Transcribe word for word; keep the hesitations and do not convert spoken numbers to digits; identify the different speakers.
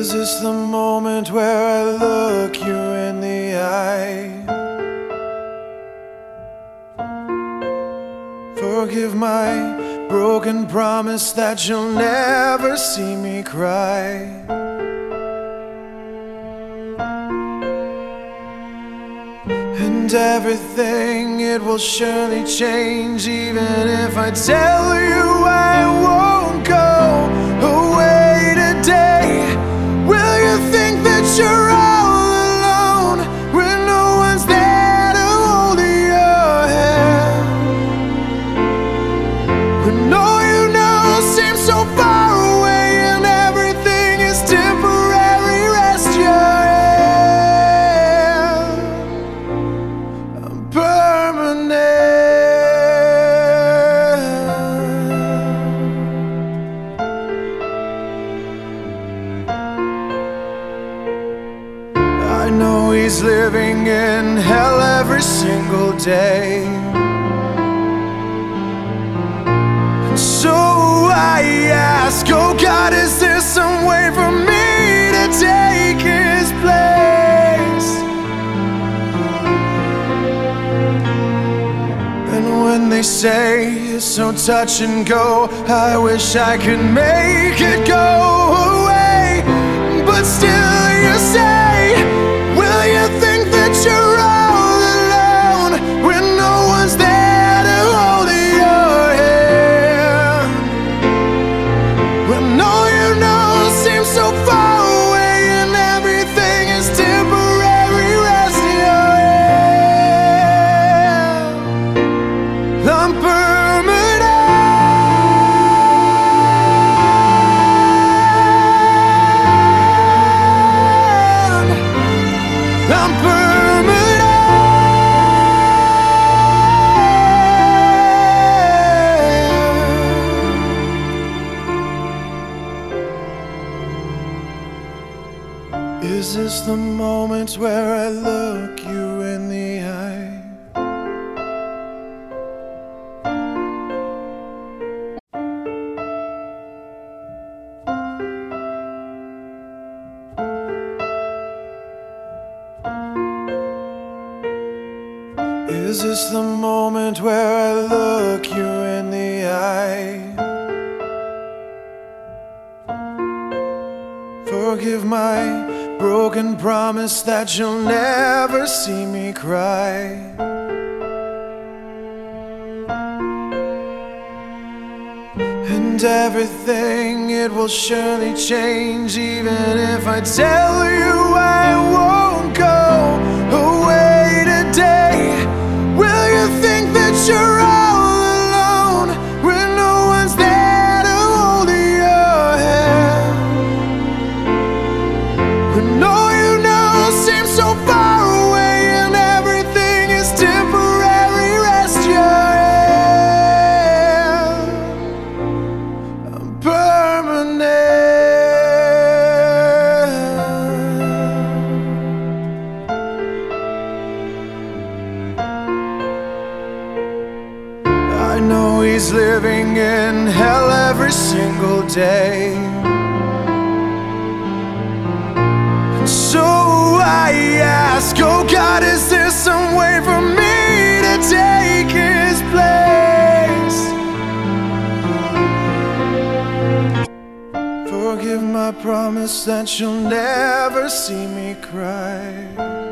Speaker 1: Is this the moment where I look you in the eye? Forgive my broken promise that you'll never see me cry. And everything, it will surely change, even if I tell you I won't go away today. Will you think that you're all alone when no one's there to hold your hand? When all you know seems so far away and everything is temporary, rest your hand. I'm permanent. I know he's living in hell every single day, and so I ask, oh God, is there some way for me to take his place? And when they say it's so touch and go, I wish I could make it go away. But still you say, will you think that you're all alone when no one's there to hold your hand? When all you know seems so far away and everything is temporary, rest your hand. I'm permanent. I'm permanent. Is this the moment where I look you in the eye? Is this the moment where I look you in the eye? Forgive my broken promise that you'll never see me cry. And everything, it will surely change, even if I tell you I won't go away today. Will you think that you're all alone when no one's there to hold your hand? When all you know seems so far away and everything is temporary, rest your hand. I'm permanent. I know he's living in hell every single day, and so I ask, oh God, is there some way for me to take his place? Forgive my promise that you'll never see me cry.